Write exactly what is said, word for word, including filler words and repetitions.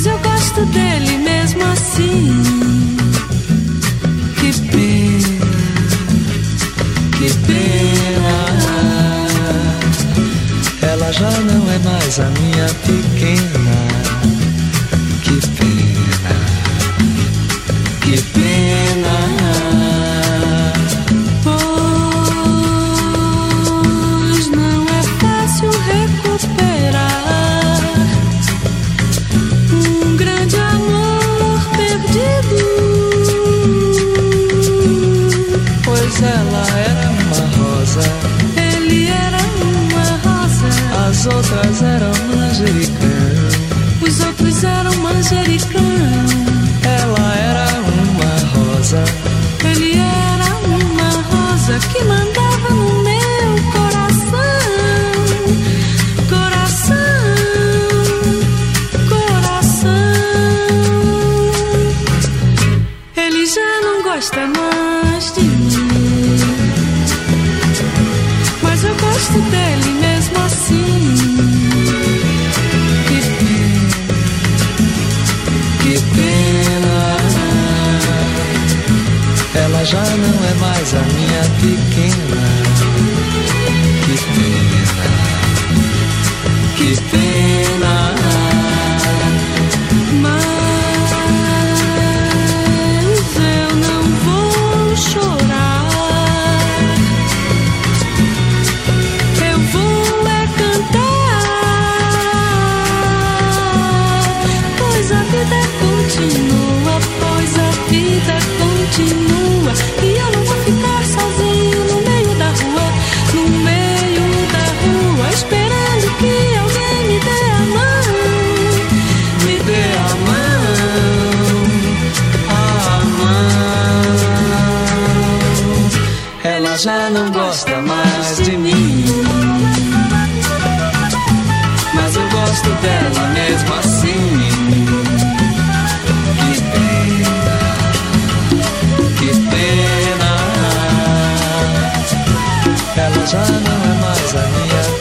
mas eu gosto dele mesmo assim. Que pena, que pena. Ela já não é mais a minha pequena. Que pena, que pena. Pois não é fácil recuperar um grande amor perdido. Pois ela era uma rosa, Ele era uma rosa, as outras eram manjericão. os outros eram manjericão. Ela era uma rosa, Ele era uma rosa que mandava no meu coração. Coração, coração. Ele já não gosta mais de mim, mas eu gosto dele mesmo assim. Que pena, que pena. Ela já não é mais a minha pequena. Que pena, que pena. mas eu não vou chorar. Eu vou é cantar, pois a vida continua, pois a vida continua. E eu não vou ficar sozinho no meio da rua, no meio da rua, esperando que alguém me dê a mão, me dê a mão, A mão. Ela já não gosta mais de mim, mas eu gosto dela mesmo assim. Que pena, que pena. Ela já não é mais a minha